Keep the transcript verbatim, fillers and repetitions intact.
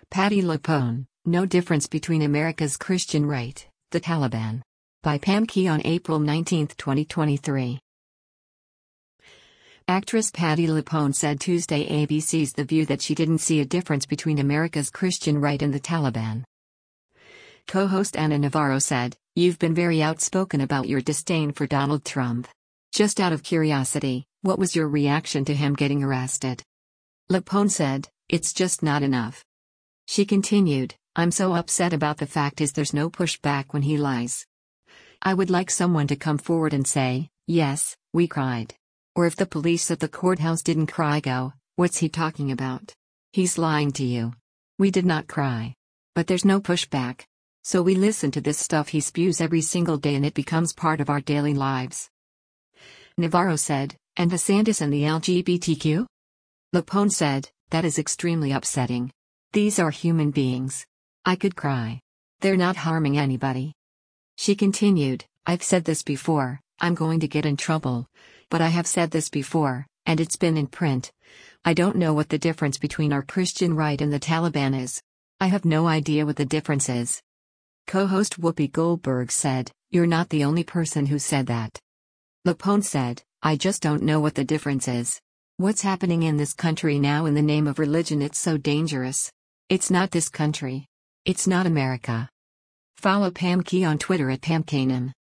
Patti LuPone, No Difference Between America's Christian Right, the Taliban. By Pam Key on April nineteenth, twenty twenty-three. Actress Patti LuPone said Tuesday A B C's The View that she didn't see a difference between America's Christian right and the Taliban. Co-host Ana Navarro said, "You've been very outspoken about your disdain for Donald Trump. Just out of curiosity, what was your reaction to him getting arrested?" LuPone said, "It's just not enough." She continued, "I'm so upset about the fact is there's no pushback when he lies. I would like someone to come forward and say, yes, we cried. Or if the police at the courthouse didn't cry, go, what's he talking about? He's lying to you. We did not cry. But there's no pushback. So we listen to this stuff he spews every single day and it becomes part of our daily lives." Navarro said, "And DeSantis and the L G B T Q?" LuPone said, "That is extremely upsetting. These are human beings. I could cry. They're not harming anybody." She continued, "I've said this before, I'm going to get in trouble. But I have said this before, and it's been in print. I don't know what the difference between our Christian right and the Taliban is. I have no idea what the difference is." Co-host Whoopi Goldberg said, "You're not the only person who said that." LuPone said, "I just don't know what the difference is. What's happening in this country now in the name of religion, it's so dangerous. It's not this country. It's not America." Follow Pam Key on Twitter at Pam Kanem.